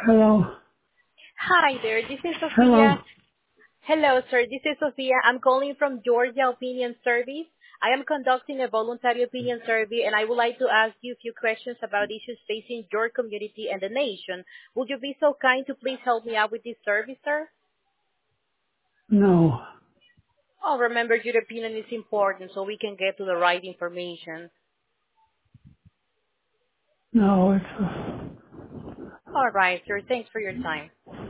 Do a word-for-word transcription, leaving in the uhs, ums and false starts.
Hello? Hi there, this is Sophia. Hello? Hello, sir. This is Sophia. I'm calling from Georgia Opinion Service. I am conducting a voluntary opinion survey, and I would like to ask you a few questions about issues facing your community and the nation. Would you be so kind to please help me out with this survey, sir? No. Oh, remember, your opinion is important, so we can get to the right information. No, it's, uh, All right, sir. Thanks for your time.